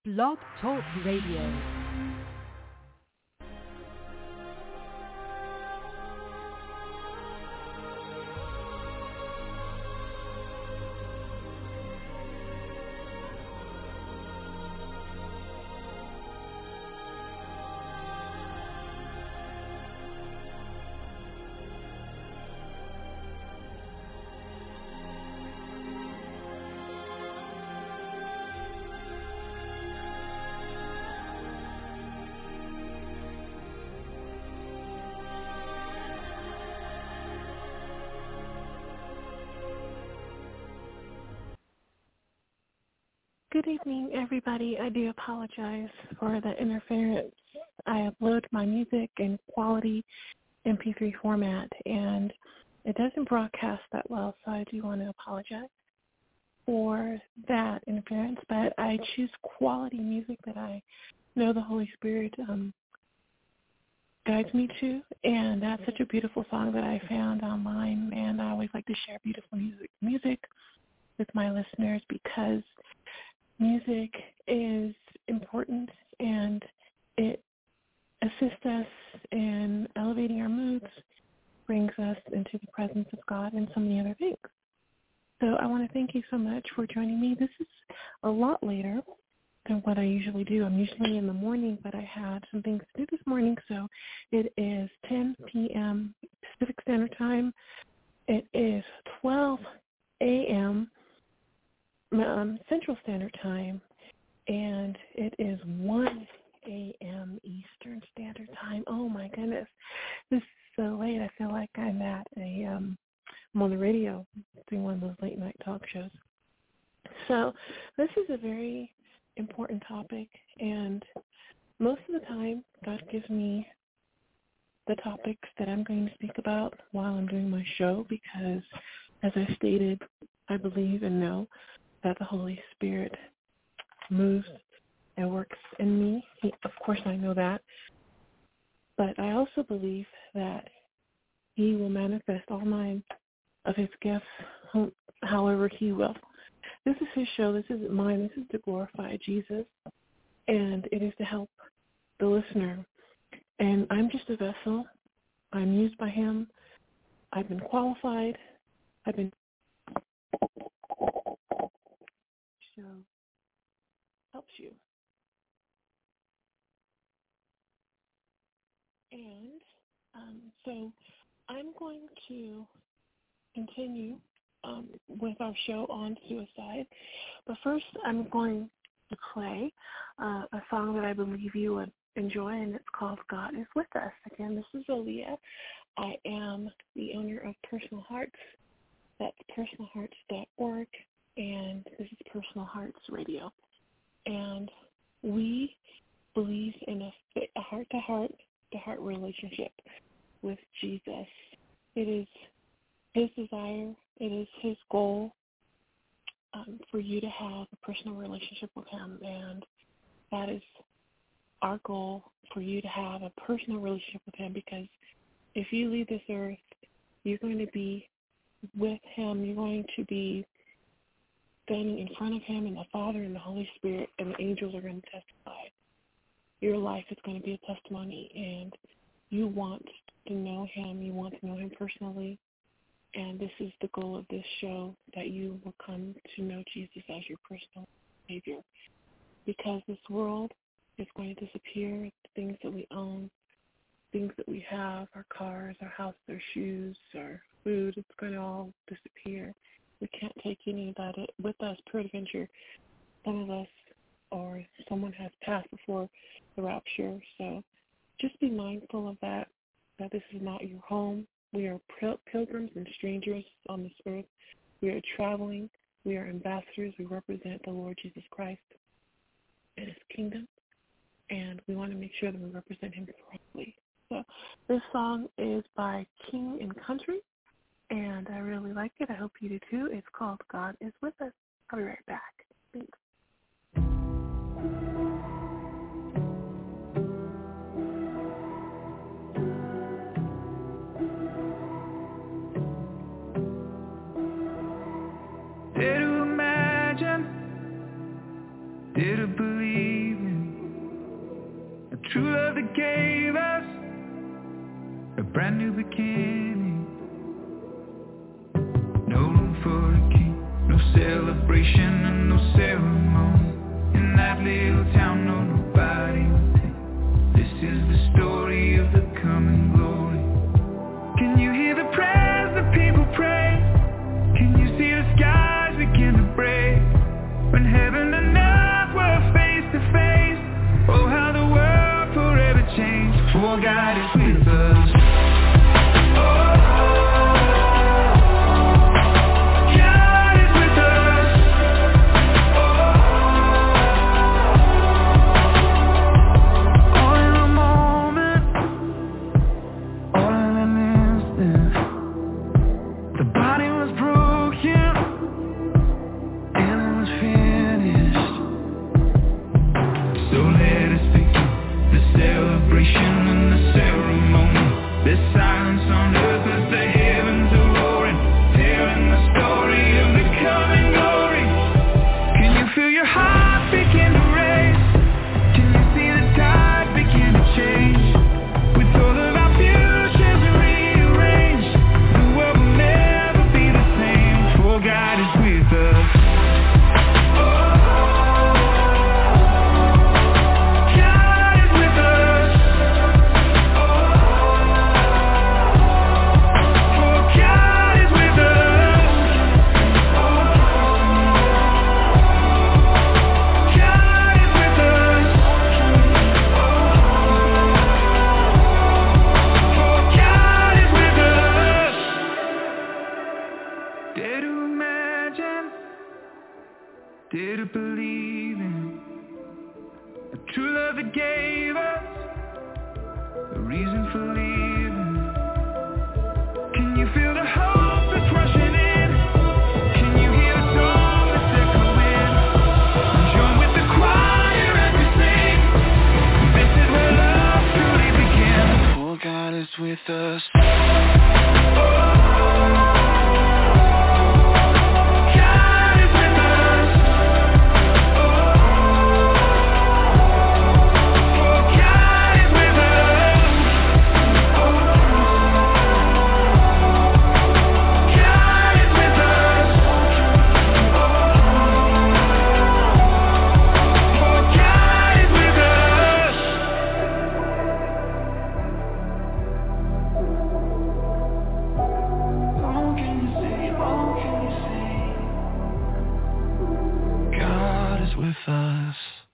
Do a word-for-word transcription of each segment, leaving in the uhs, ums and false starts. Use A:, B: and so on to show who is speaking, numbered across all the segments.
A: Blog Talk Radio.
B: Good evening, everybody. I do apologize for the interference. I upload my music in quality M P three format, and it doesn't broadcast that well, so I do want to apologize for that interference. But I choose quality music that I know the Holy Spirit um, guides me to, and that's such a beautiful song that I found online, and I always like to share beautiful music, music with my listeners because music is important, and it assists us in elevating our moods, brings us into the presence of God, and so many other things. So I want to thank you so much for joining me. This is a lot later than what I usually do. I'm usually in the morning, but I had some things to do this morning, so it is ten p.m. Pacific Standard Time. It is twelve a.m. Um, Central Standard Time, and it is one a.m. Eastern Standard Time. Oh my goodness, this is so late. I feel like I'm at a, um, I'm on the radio doing one of those late night talk shows. So this is a very important topic, and most of the time God gives me the topics that I'm going to speak about while I'm doing my show because, as I stated, I believe and know that the Holy Spirit moves and works in me. He, of course, I know that. But I also believe that he will manifest all nine of his gifts however he will. This is his show. This isn't mine. This is to glorify Jesus, and it is to help the listener. And I'm just a vessel. I'm used by him. I've been qualified. I've been So helps you. And um, so I'm going to continue um, with our show on suicide. But first I'm going to play uh, a song that I believe you would enjoy, and it's called God is With Us. Again, this is Aaliyah. I am the owner of Personal Hearts. That's personal hearts dot org. And this is Personal Hearts Radio. And we believe in a, a heart-to-heart, to-heart relationship with Jesus. It is his desire, it is his goal um, for you to have a personal relationship with him. And that is our goal, for you to have a personal relationship with him, because if you leave this earth, you're going to be with him. You're going to be standing in front of him, and the Father and the Holy Spirit and the angels are going to testify. Your life is going to be a testimony, and you want to know him. You want to know him personally, and this is the goal of this show, that you will come to know Jesus as your personal Savior, because this world is going to disappear. The things that we own, things that we have, our cars, our house, our shoes, our food, it's going to all disappear. We can't take any of that with us. Peradventure, some of us or someone has passed before the rapture. So just be mindful of that, that this is not your home. We are pil- pilgrims and strangers on this earth. We are traveling. We are ambassadors. We represent the Lord Jesus Christ and his kingdom, and we want to make sure that we represent him correctly. So this song is by King and Country, and I really like it. I hope you do too. It's called God is With Us. I'll be right back. Thanks.
C: Dare to imagine, dare to believe true love that gave us a brand new beginning. No room for a king, no celebration and no ceremony. In that little town, no, nobody will take. This is the story of the coming glory. Can you hear the prayers that people pray? Can you see the skies begin to break? When heaven and earth were face to face, oh how the world forever changed. For God is with us. Oh, God is with us. Oh, all in a moment, all in an instant, the body was broken and it was finished. So let us begin the celebration and the ceremony. There's silence on earth as the heavens are roaring, telling the story of the coming glory. Can you feel your heart begin to race? Can you see the tide begin to change? With all of our futures rearranged, the world will never be the same. For God is with us. God is with us. For God is with us. God is with us. For God is with us. Dare to imagine, dare to believe in a true love that gave us a reason for living. Can you feel the hope that's rushing in? Can you hear the song that's echoing? Join with the choir as we sing. This is where love truly begins. For God is with us. God is with us. For God is with us. God is with us. For God is with us. Oh, can you see? Oh, can you see? God is with us.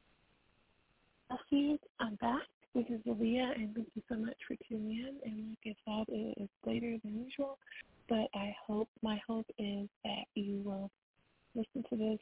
B: Blessings. I'm back. This is Aaliyah, and thank you so much for tuning in. And like I said, it is later than usual, but I hope, my hope is that you will listen to this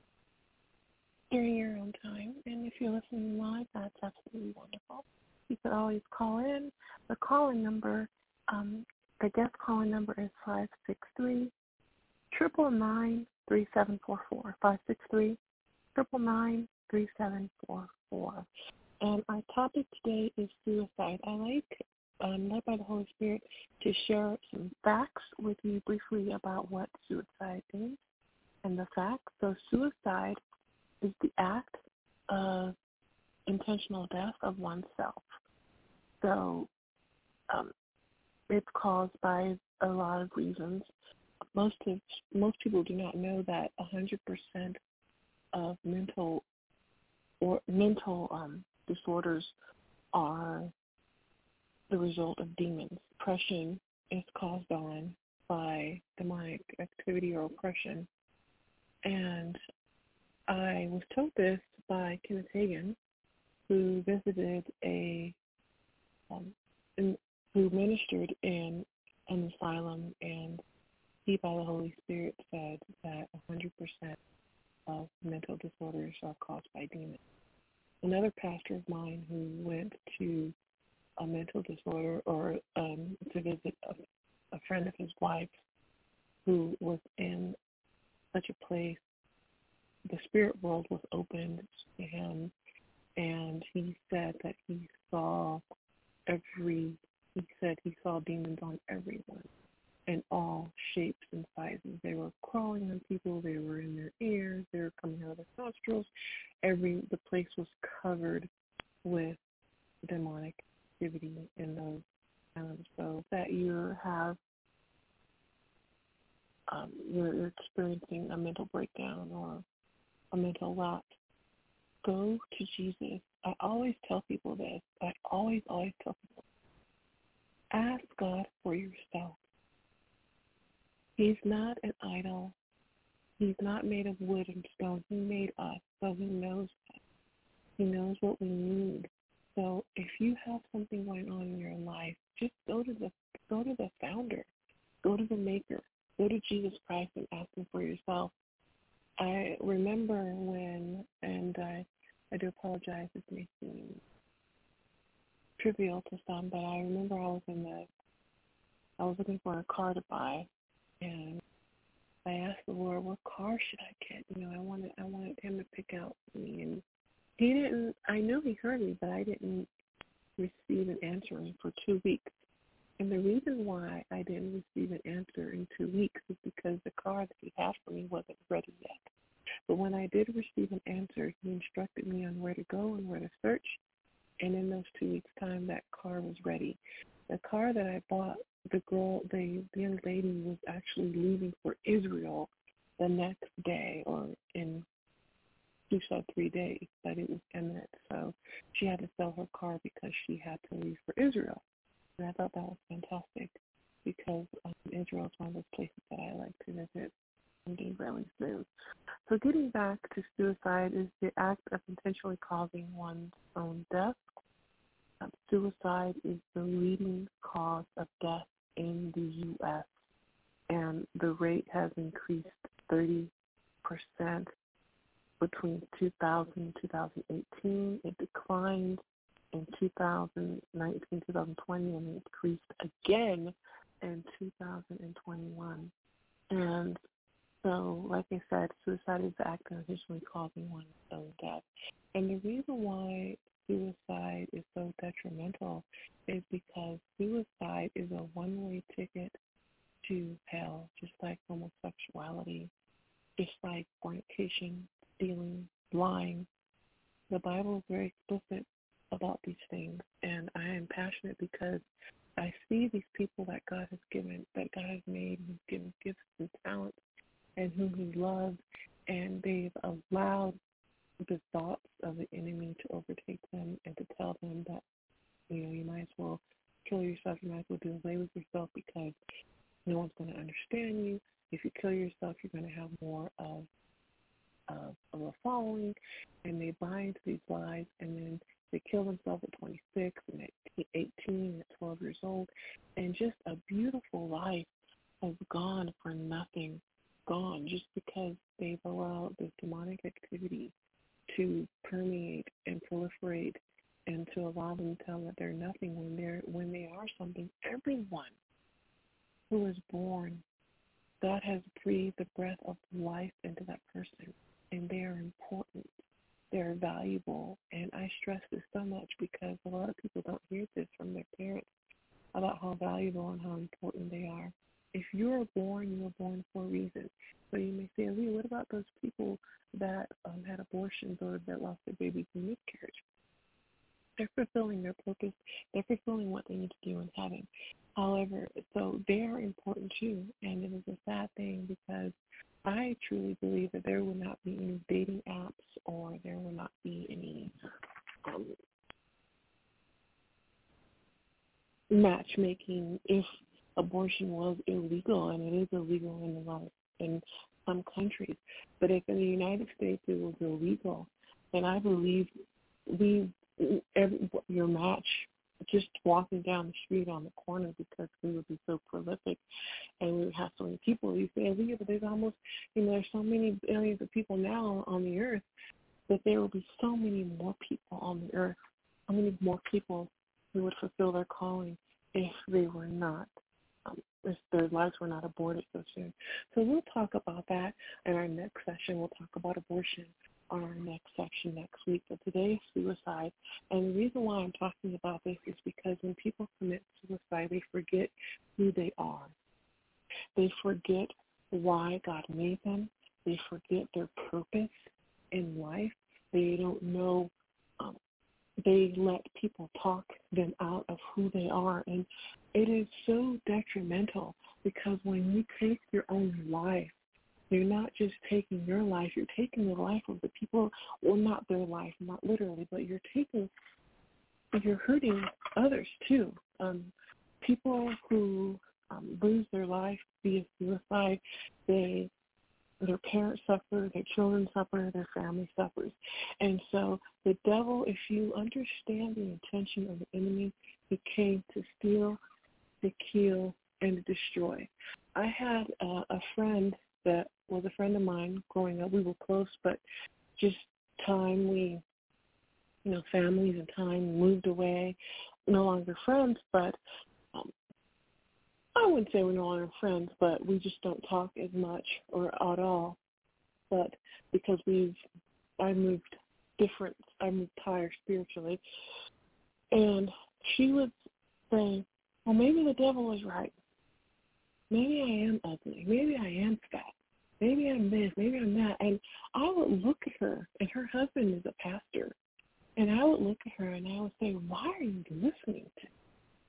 B: during your own time. And if you're listening live, that's absolutely wonderful. You could always call in. The call-in number, um, the guest call-in number is five six three, nine nine nine, three seven four four. five six three, nine nine nine, three seven four four. And our topic today is suicide. I like, um, led by the Holy Spirit, to share some facts with you briefly about what suicide is and the facts. So suicide is the act of intentional death of oneself. So um, it's caused by a lot of reasons. Most of most people do not know that one hundred percent of mental or mental um, disorders are the result of demons. Depression is caused on by demonic activity or oppression. And I was told this by Kenneth Hagin, who visited a, um, in, who ministered in an asylum, and he, by the Holy Spirit, said that one hundred percent of mental disorders are caused by demons. Another pastor of mine who went to a mental disorder or um, to visit a, a friend of his wife who was in such a place, the spirit world was opened to him, and he said that he saw every, he said he saw demons on everyone in all shapes and sizes. They were crawling on people, they were in their ears, they were coming out of their nostrils. Every, the place was covered with demonic activity in those times. So that you have, um, you're, you're experiencing a mental breakdown or a mental lapse, go to Jesus. I always tell people this. I always, always tell people, ask God for yourself. He's not an idol. He's not made of wood and stone. He made us, so he knows us. He knows what we need. So if you have something going on in your life, just go to the go to the founder, go to the maker, go to Jesus Christ and ask him for yourself. I remember when, and I, I do apologize, this may seem trivial to some, but I remember I was in the, I was looking for a car to buy, and I asked the Lord, what car should I get? You know, I wanted, I wanted him to pick out for me, and he didn't. I know he heard me, but I didn't receive an answer for two weeks. And the reason why I didn't receive an answer in two weeks is because the car that he had for me wasn't ready yet. But when I did receive an answer, he instructed me on where to go and where to search. And in those two weeks' time, that car was ready. The car that I bought, the girl, the, the young lady was actually leaving for Israel the next day, or in two or three days, but it was imminent. So she had to sell her car because she had to leave for Israel. And I thought that was fantastic because um, Israel is one of those places that I like to visit someday really soon. So getting back to suicide is the act of intentionally causing one's own death. Um, suicide is the leading cause of death in the U S, and the rate has increased thirty percent between two thousand and two thousand eighteen. It declined in two thousand nineteen, two thousand twenty, and it increased again in two thousand twenty-one. And so, like I said, suicide is the act of intentionally causing one's own death. And the reason why suicide is so detrimental is because suicide is a one-way ticket to hell, just like homosexuality, just like fornication, stealing, lying. The Bible is very explicit about these things, and I am passionate because I see these people that God has given, that God has made, who's given gifts and talents, and whom he loves, and they've allowed the thoughts of the enemy to overtake them and to tell them that, you know, you might as well kill yourself, you might as well do away with yourself because no one's going to understand you. If you kill yourself, you're going to have more of, of, of a following, and they buy into these lies, and then they kill themselves at twenty-six and at eighteen and at twelve years old, and just a beautiful life has gone for nothing, gone just because they've allowed this demonic activity to permeate and proliferate, and to allow them to tell them that they're nothing when they're when they are something. Everyone who is born, God has breathed the breath of life into that person, and they are important. They're valuable, and I stress this so much because a lot of people don't hear this from their parents about how valuable and how important they are. If you're born, you were born for a reason. So you may say, Lee, what about those people that um, had abortions or that lost their babies in miscarriage? They're fulfilling their purpose. They're fulfilling what they need to do in heaven. However, so they are important too, and it is a sad thing because I truly believe that there will not be any dating apps or there will not be any um, matchmaking if abortion was illegal, and it is illegal in a lot of, in some countries. But if in the United States it was illegal, then I believe we every, your match just walking down the street on the corner because we would be so prolific and we would have so many people. You say, yeah, but there's almost, you know, there's so many billions of people now on the earth, that there will be so many more people on the earth, so many more people who would fulfill their calling if they were not, um, if their lives were not aborted so soon. So we'll talk about that in our next session. We'll talk about abortion on our next section next week. But today is suicide. And the reason why I'm talking about this is because when people commit suicide, they forget who they are. They forget why God made them. They forget their purpose in life. They don't know um, they let people talk them out of who they are. And it is so detrimental because when you take your own life, you're not just taking your life, you're taking the life of the people, well, not their life, not literally, but you're taking, you're hurting others too. Um, people who um, lose their life via suicide, they, their parents suffer, their children suffer, their family suffers. And so the devil, if you understand the intention of the enemy, he came to steal, to kill, and to destroy. I had uh, a friend that was a friend of mine growing up. We were close, but just time, we, you know, families and time moved away, no longer friends, but um, I wouldn't say we're no longer friends, but we just don't talk as much or at all. But because we've, I moved different, I moved higher spiritually, and she would say, well, maybe the devil was right. Maybe I am ugly. Maybe I am fat. Maybe I'm this. Maybe I'm that. And I would look at her, and her husband is a pastor, and I would look at her and I would say, why are you listening to me?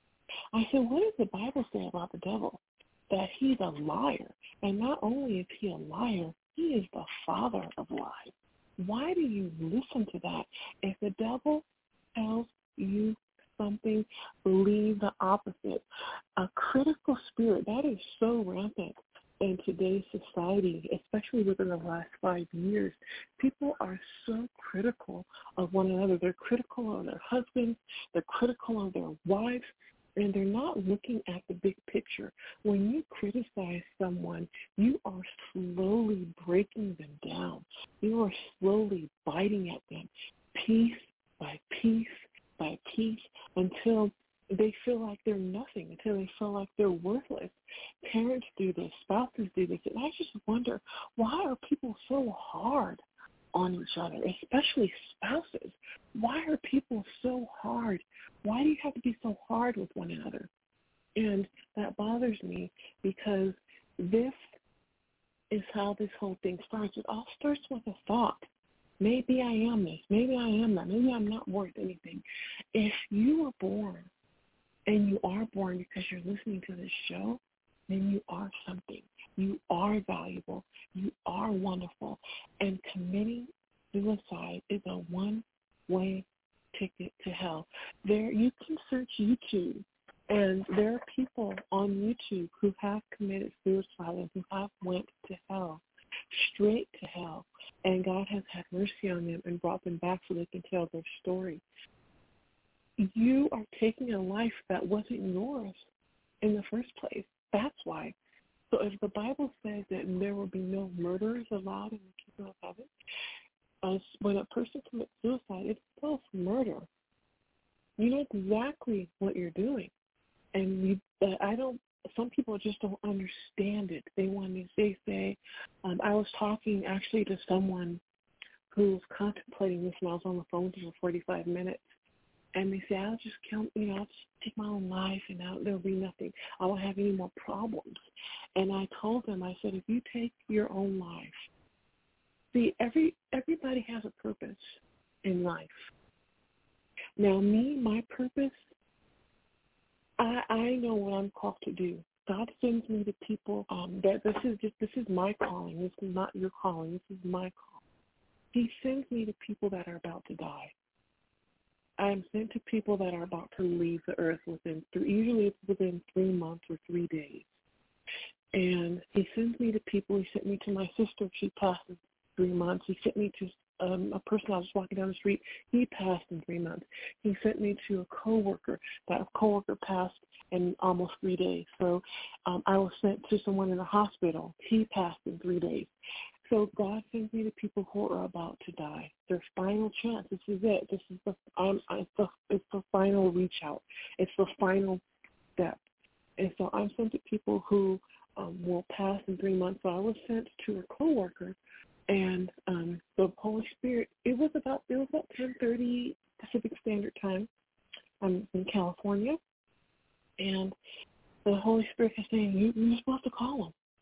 B: I said, what does the Bible say about the devil? That he's a liar. And not only is he a liar, he is the father of lies. Why do you listen to that? If the devil tells you something, believe the opposite. A critical spirit, that is so rampant in today's society, especially within the last five years. People are so critical of one another. They're critical of their husbands. They're critical of their wives. And they're not looking at the big picture. When you criticize someone, you are slowly breaking them down. You are slowly biting at them piece by piece by piece until they feel like they're nothing, until they feel like they're worthless. Parents do this, spouses do this, and I just wonder, why are people so hard on each other, especially spouses? Why are people so hard? Why do you have to be so hard with one another? And that bothers me because this is how this whole thing starts. It all starts with a thought. Maybe I am this. Maybe I am that. Maybe I'm not worth anything. If you were born, and you are born because you're listening to this show, then you are something. You are valuable. You are wonderful. And committing suicide is a one-way ticket to hell. There, you can search YouTube, and there are people on YouTube who have committed suicide and who have went to hell, straight to hell. And God has had mercy on them and brought them back so they can tell their story. You are taking a life that wasn't yours in the first place. That's why. So if the Bible says that there will be no murderers allowed in the kingdom of heaven, uh, when a person commits suicide, it's still murder. You know exactly what you're doing. And you, uh, I don't, some people just don't understand it. They want to, they say, um, I was talking actually to someone who was contemplating this, and I was on the phone with her for forty-five minutes. And they say, I'll just kill, you know, I'll just take my own life, and I'll, there'll be nothing. I won't have any more problems. And I told them, I said, if you take your own life, see, every everybody has a purpose in life. Now, me, my purpose, I I know what I'm called to do. God sends me to people. Um, that this is just this is my calling. This is not your calling. This is my calling. He sends me to people that are about to die. I am sent to people that are about to leave the earth within three, usually it's within three months or three days. And he sends me to people. He sent me to my sister. She passed in three months. He sent me to um, a person I was walking down the street. He passed in three months. He sent me to a coworker. That coworker passed in almost three days. So um, I was sent to someone in a hospital. He passed in three days. So God sends me to people who are about to die. Their final chance. This is it. This is the um, it's the it's the final reach out. It's the final step. And so I'm sent to people who um, will pass in three months. So I was sent to a coworker, and um, the Holy Spirit. It was about it was about ten thirty Pacific Standard Time. I'm in California, and the Holy Spirit is saying, you, you're supposed to call him. I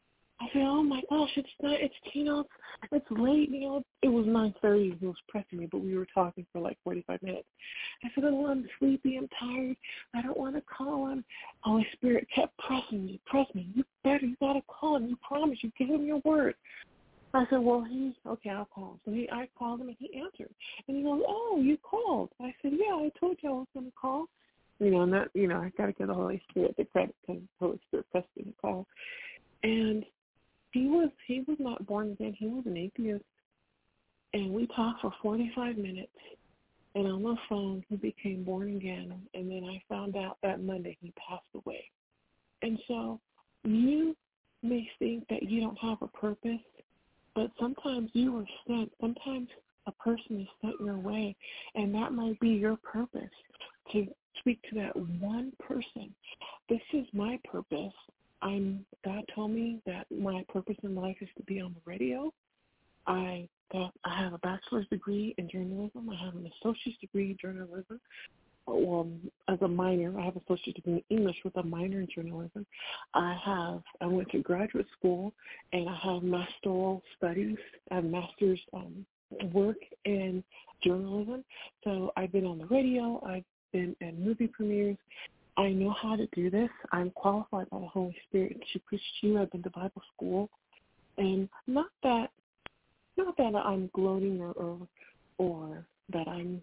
B: said, oh my gosh, it's not, it's, you know, it's late, you know. It was nine thirty. He was pressing me, but we were talking for like forty-five minutes. I said, oh, I'm sleepy, I'm tired, I don't want to call him. Holy Spirit kept pressing me, pressing me. You better, you got to call him. You promised, you gave him your word. I said, well, he, okay, I'll call him. So he, I called him, and he answered. And he goes, oh, you called. I said, yeah, I told you I was going to call. You know, and that, you know, I got to give the Holy Spirit the credit because the Holy Spirit pressed me to call. And he was, he was not born again. He was an atheist. And we talked for forty-five minutes. And on the phone, he became born again. And then I found out that Monday he passed away. And so you may think that you don't have a purpose, but sometimes you are sent. Sometimes a person is sent your way, and that might be your purpose, to speak to that one person. This is my purpose. I'm. God told me that my purpose in life is to be on the radio. I got, I have a bachelor's degree in journalism. I have an associate's degree in journalism. Well, as a minor, I have an associate's degree in English with a minor in journalism. I have, I went to graduate school, and I have master's studies. I have master's um, work in journalism. So I've been on the radio. I've been at movie premieres. I know how to do this. I'm qualified by the Holy Spirit to preach to you. I've been to Bible school. And not that, not that I'm gloating or, or, or that I'm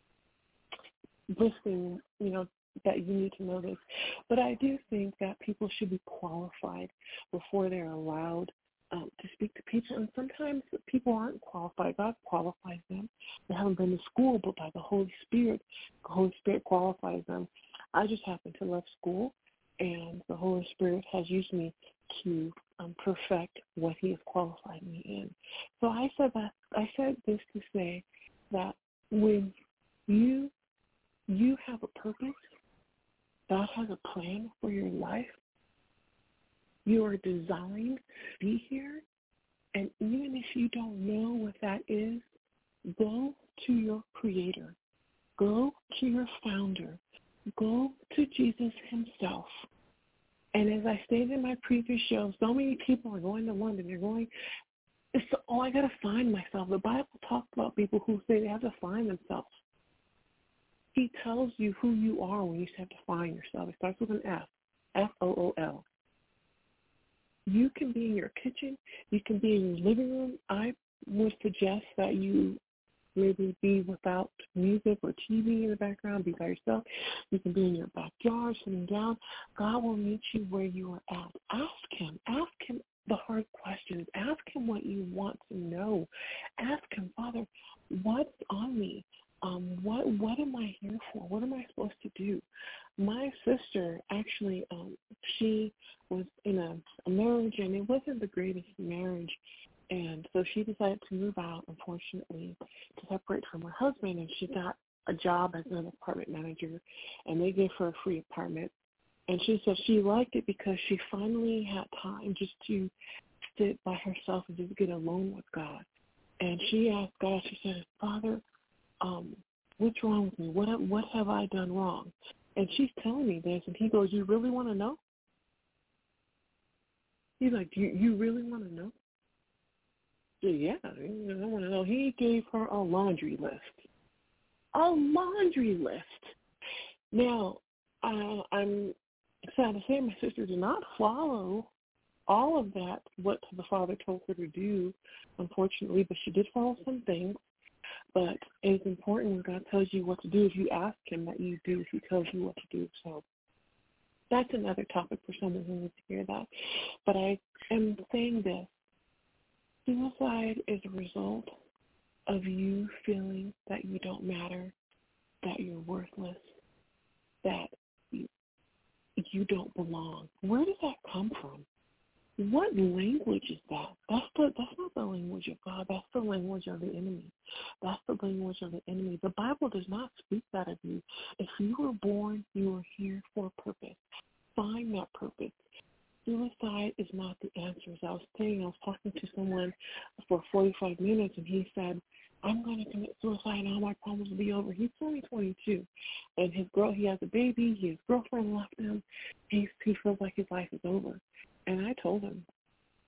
B: listening, you know, that you need to know this. But I do think that people should be qualified before they're allowed um, to speak to people. And sometimes people aren't qualified. God qualifies them. They haven't been to school, but by the Holy Spirit, the Holy Spirit qualifies them. I just happen to love school, and the Holy Spirit has used me to um, perfect what He has qualified me in. So I said that. I said this to say that when you You have a purpose. God has a plan for your life. You are designed to be here. And even if you don't know what that is, go to your Creator. Go to your Founder. Go to Jesus Himself. And as I stated in my previous show, so many people are going to London. They're going, it's, oh, I got to find myself. The Bible talks about people who say they have to find themselves. He tells you who you are when you have to find yourself. It starts with an F, F O O L. You can be in your kitchen. You can be in your living room. I would suggest that you maybe be without music or T V in the background. Be by yourself. You can be in your backyard, sitting down. God will meet you where you are at. Ask Him. Ask Him the hard questions. Ask Him what you want to know. Ask Him, Father, what's on me? Um, what what am I here for? What am I supposed to do? My sister actually, um, she was in a, a marriage, and it wasn't the greatest marriage, and so she decided to move out, unfortunately, to separate from her husband, and she got a job as an apartment manager, and they gave her a free apartment, and she said she liked it because she finally had time just to sit by herself and just get alone with God, and she asked God, she said, Father, Um, what's wrong with me? What what have I done wrong? And she's telling me this, and he goes, you really want to know? He's like, you, you really want to know? Yeah, I want to know. He gave her a laundry list. A laundry list. Now, uh, I'm sad to say my sister did not follow all of that, what the Father told her to do, unfortunately, but she did follow some things. But it's important when God tells you what to do, if you ask Him, that you do if He tells you what to do. So that's another topic for someone who needs to hear that. But I am saying this. Suicide is a result of you feeling that you don't matter, that you're worthless, that you, you don't belong. Where does that come from? What language is that? That's the, that's not the language of God. That's the language of the enemy. That's the language of the enemy. The Bible does not speak that of you. If you were born, you were here for a purpose. Find that purpose. Suicide is not the answer. As I was saying, I was talking to someone for forty-five minutes, and he said, I'm going to commit suicide and all my problems will be over. He's only twenty-two, and his girl, he has a baby. His girlfriend left him. He's, he feels like his life is over. And I told him,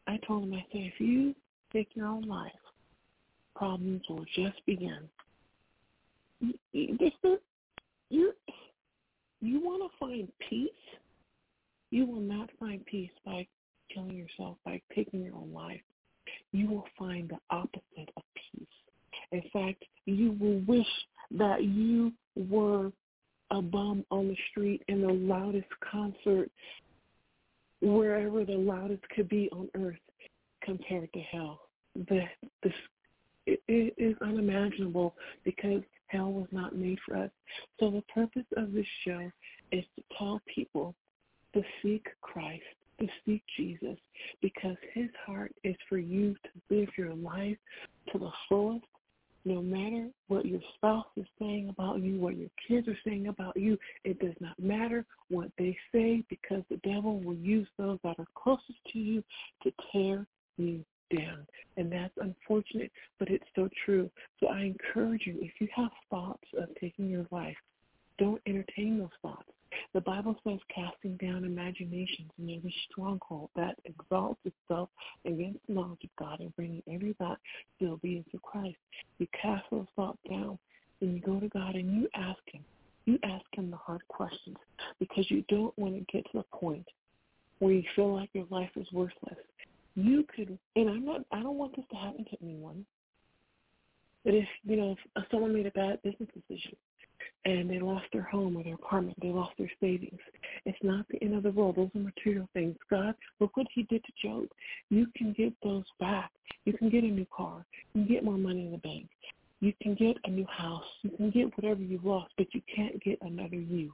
B: I told him, I said, if you take your own life, problems will just begin. You, you, you, you want to find peace? You will not find peace by killing yourself, by taking your own life. You will find the opposite of peace. In fact, you will wish that you were a bum on the street in the loudest concert, wherever the loudest could be on earth, compared to hell. The, the, it, it is unimaginable because hell was not made for us. So the purpose of this show is to tell people to seek Christ, to seek Jesus, because his heart is for you to live your life to the fullest, no matter what your spouse is saying about you, what your kids are saying about you. It does not matter what they say, because the devil will use those that are closest to you to tear you down. And that's unfortunate, but it's so true. So I encourage you, if you have thoughts of taking your life, don't entertain those thoughts. The Bible says casting down imaginations and every stronghold that exalts itself against the knowledge of God and bringing every thought to obedience to Christ. You cast those thoughts down and you go to God and you ask him. You ask him the hard questions, because you don't want to get to the point where you feel like your life is worthless. You could, and I'm not, I don't want this to happen to anyone, but if, you know, if someone made a bad business decision, and they lost their home or their apartment, they lost their savings, it's not the end of the world. Those are material things. God, look what he did to Job. You can get those back. You can get a new car. You can get more money in the bank. You can get a new house. You can get whatever you've lost, but you can't get another you.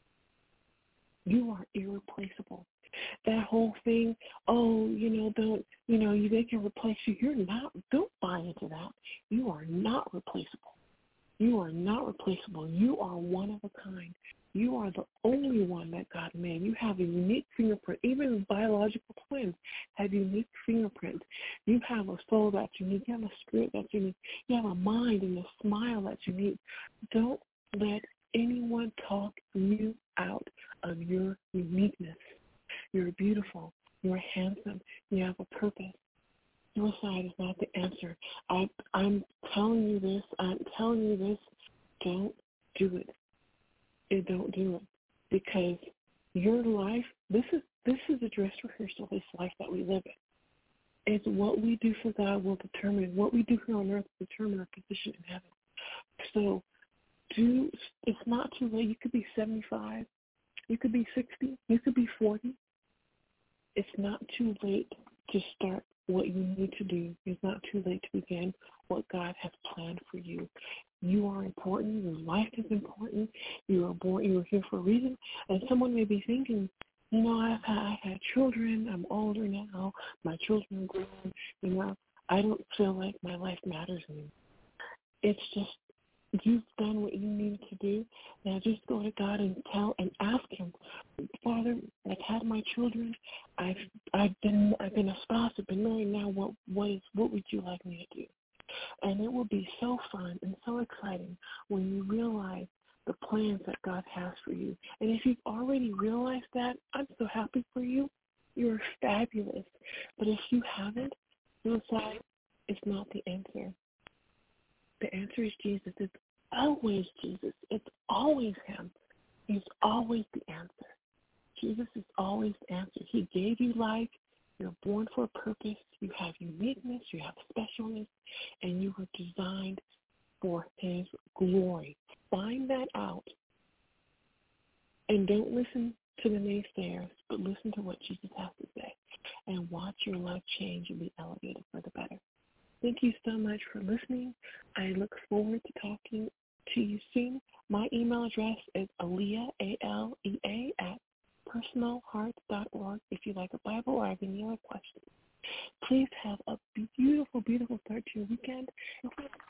B: You are irreplaceable. That whole thing, oh, you know, don't, you know, they can replace you. You're not, don't buy into that. You are not replaceable. You are not replaceable. You are one of a kind. You are the only one that God made. You have a unique fingerprint. Even biological twins have unique fingerprints. You have a soul that's unique. You have a spirit that's unique. You have a mind and a smile that's unique. Don't let anyone talk you out of your uniqueness. You're beautiful. You're handsome. You have a purpose. Suicide is not the answer. I, I'm telling you this. I'm telling you this. Don't do it. It don't do it, because your life. This is this is a dress rehearsal. This life that we live in. It's what we do for God will determine what we do here on earth will determine our position in heaven. So, do. It's not too late. You could be seventy-five. You could be sixty. You could be forty. It's not too late to start what you need to do. It's not too late to begin what God has planned for you. You are important. Your life is important. You are born. You are here for a reason. And someone may be thinking, you know, I've had, I've had children. I'm older now. My children are grown. You know, I don't feel like my life matters anymore. It's just, you've done what you needed to do. Now just go to God and tell and ask him, Father, I've had my children. I've I've been I've been a spouse. I've been married now. What what is what would you like me to do? And it will be so fun and so exciting when you realize the plans that God has for you. And if you've already realized that, I'm so happy for you. You're fabulous. But if you haven't, suicide is not the answer. The answer is Jesus. It's always Jesus. It's always him. He's always the answer. Jesus is always the answer. He gave you life. You're born for a purpose. You have uniqueness. You have specialness. And you were designed for his glory. Find that out. And don't listen to the naysayers, but listen to what Jesus has to say. And watch your life change and be elevated for the better. Thank you so much for listening. I look forward to talking to you soon. My email address is Alea, A L E A, at personal hearts dot org if you like a Bible or have any other questions. Please have a beautiful, beautiful start to your weekend.